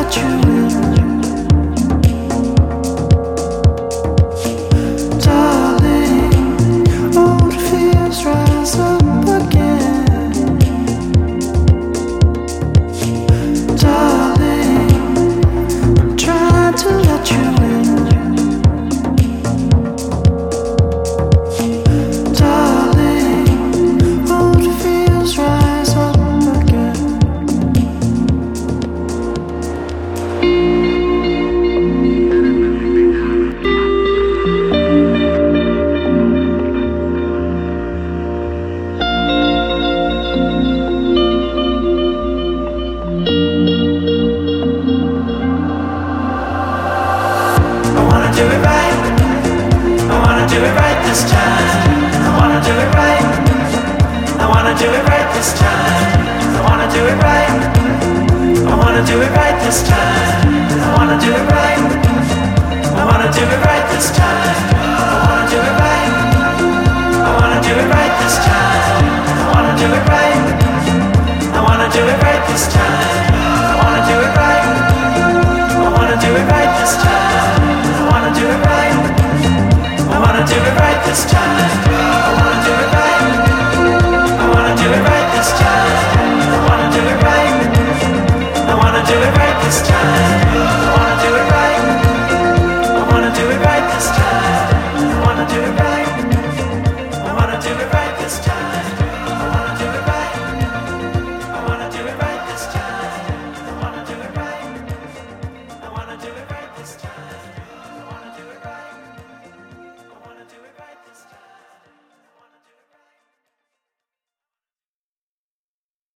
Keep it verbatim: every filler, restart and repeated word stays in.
do it right this time. I wanna do it right. I wanna do it right this time. I wanna do it right. I wanna do it right this time. I wanna do it right. I wanna do it right this time.